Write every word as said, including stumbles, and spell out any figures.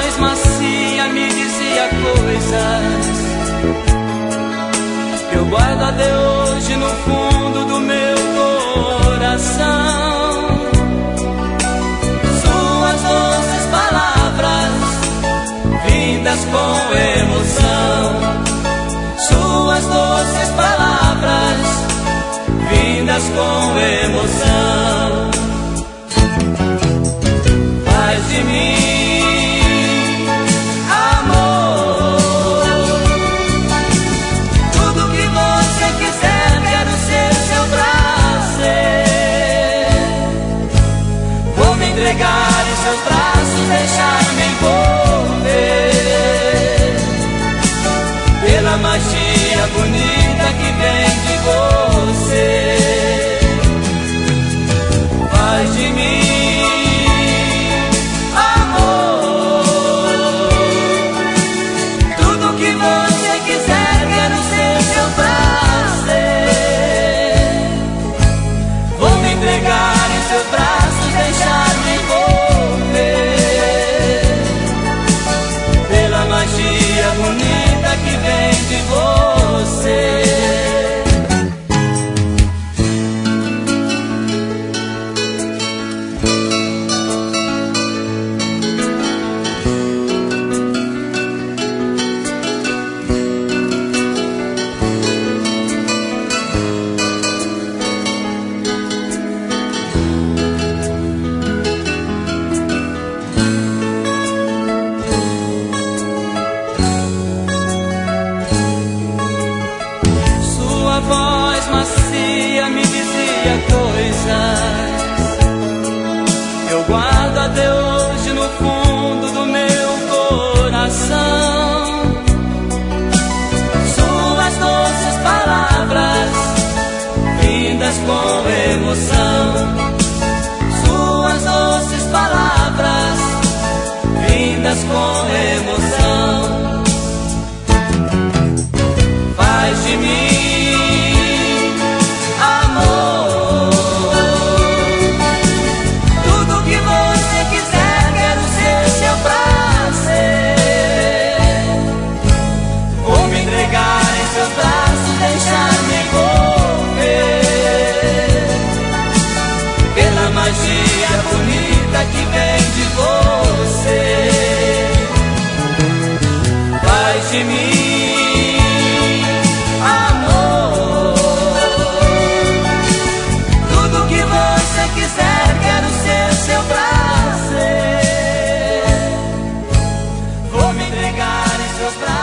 voz macia me dizia coisas que eu guardo até hoje no fundo do meu coração. Suas doces palavras, vindas com emoção. Suas doces palavras, vindas com emoção. Faz de mim, amor, tudo que você quiser, quero ser seu prazer. Vou me entregar em seus braços, deixar-me envolver pela magia bonita que vem de você. Faz de mim, amor, tudo que você quiser, quero ser seu prazer. Vou me entregar em seus braços, deixar-me envolver pela magia bonita que vem de você. Sua voz macia me dizia coisas que eu guardo até hoje no fundo do meu coração. Suas doces palavras, vindas com emoção. Suas doces palavras, vindas com emoção. Faz de mim, amor, tudo que você quiser, quero ser seu prazer. Vou me entregar em seus braços, deixar-me envolver pela magia bonita que vem de você. Faz de mim, amor, tudo que você quiser, quero ser seu prazer. Vou me entregar em seus braços.